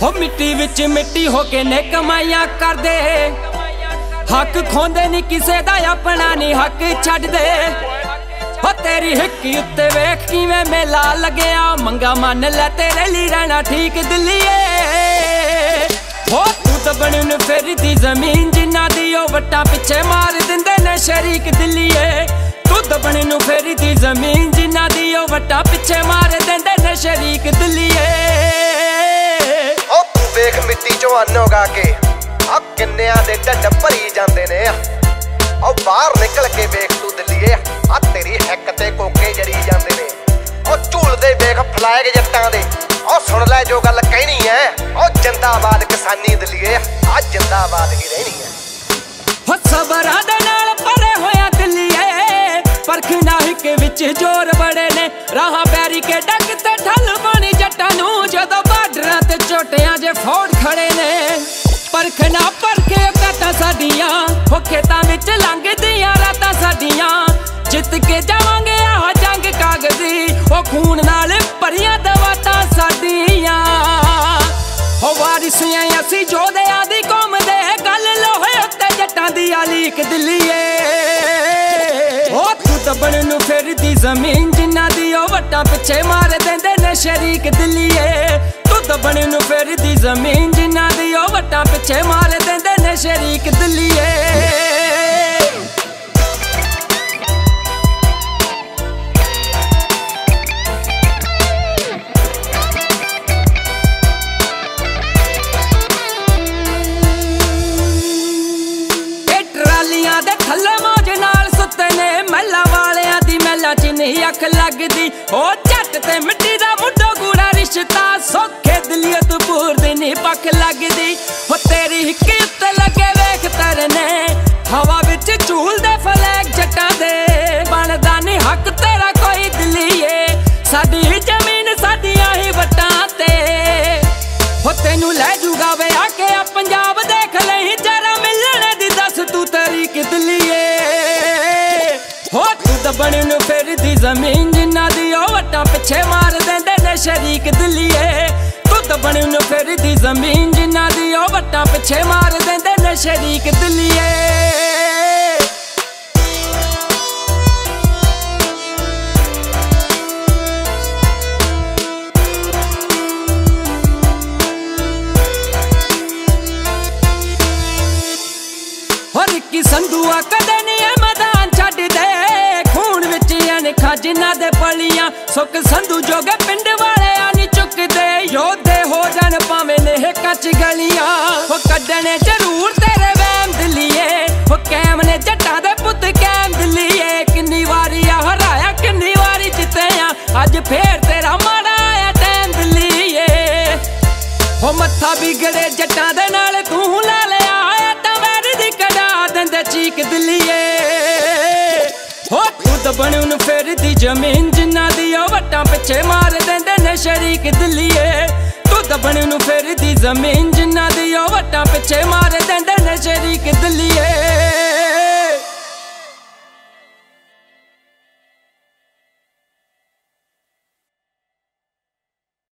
हो मिट्टी विच मिट्टी होके ने कमाइयां कर दे, हक खोंदे नी किसे दा अपना नी हक छड्ड दे। हो तेरी हिक्की उत्ते वेख किवें मेला लगया, मंगा मन लै तेरे लिए रहना ठीक दिलिए। हो तू दबण नूं फिरदी जमीन जिन्ना दी ओ वट्टां पिछे मार दिंदे ने शरीक दिलिए। तू दबण नूं फिरदी जमीन जिन्ना दी ओ वट्टां पिछे मार दिंदे ने शरीक दिलिए। ओ तू वेख मिट्टी चों अन्न उगा के आ किन्नियां दे ढिड भरी जांदे ने। ओ बाहर निकल के वेख तू दिलिए, आ तेरी हिक ते कोके जरी जांदे ने। ओ झूलदे वेख फ्लैग जट्टां दे, ओ सुन लै जो गल कहनी है। ओ जिंदाबाद किसानी दिलिए, आ जिंदाबाद ही रहनी है। हो सबरां दे नाल भरे होया दिलिए, परख ना हिक विच जोर बड़े ने। राह पैरी के डग ते ठल पानी जट्टां नूं, जदों बार्डरां ते चोटियां जे फौड़ खड़े ने। परख ना परखे काटां साडियां, हो खेतां विच लंघदियां रातां साडियां। जित के जावांगे आह जंग कागजी, हो खून नाल भरियां दवातां साडियां। हो वारिस ऐ असीं जोधियां दी कौम दे, गल लोहे उत्ते जट्टां दी लीक दिलिए। हो तू दबण नूं फिरदी जमीन जिन्ना दी ओ वट्टां पिछे मार देंदे ने शरीक दिलिए। तू दबण नूं फिरदी जमीन जिन्ना दी ओ वट्टां पिछे मार देंदे ने शरीक दिलिए। ट्रालियां दे थल्ले मौज नाल सुत्ते ने, महला वालियां दी महलां च नहीं अख लगदी। ओ झट ते मिट्टी दा मुंडो गूड़ा रिश्ता, सौखे दिलिए तू पूर दी नहीं पख लगदी। हो तेरी हिक्क उत्ते लगे वेख तरने, हवा विच झूलदे फ्लैग जट्टां दे। बनदा नहीं हक तेरा कोई दिलिए, साडी जमीन साडियां ही वट्टां ते। हो तैनू लै जूगा वे आके आ पंजाब देख लहीं, जरा मिलने दी दस तू तरीक दिलिए। हो तू दबण नूं फिरदी जमीन जिन्ना दी ओ वट्टां पिछे मार देंदे ने शरीक दिलिए। तू दबण नूं फिरदी जमीन जिन्ना दी ओ वट्टां पिछे मार देंदे ने शरीक दिलिए। रिक्की संधूआ कदे नहीं है मैदान छड्ड दे, खून विच अणखां जिन्हां दे पलियां। सुख संधू जोगे पिंड वाले नहीं चुकदे, योधे हो जान भावें ने कच गलियां। हो कड्डने जरूर तेरे वहम दिलिए, हो कैम ने जट्टां दे पुत कैम दिलिए। किन्नी वारी हराया किन्नी वारी जित्तिया, अज फेर तेरा माड़ा आया टैम दिलिए। हो मत्था बिगड़े जट्टां दे नाल तू ला लिया, चीक दिलिए। हो तू दबण नूं फिरदी जमीन जिन्ना दी ओ वट्टां पिछे मार देंदे ने शरीक दिलिए। तू दबण नूं फिरदी जमीन जिन्ना दी ओ वट्टां पिछे मार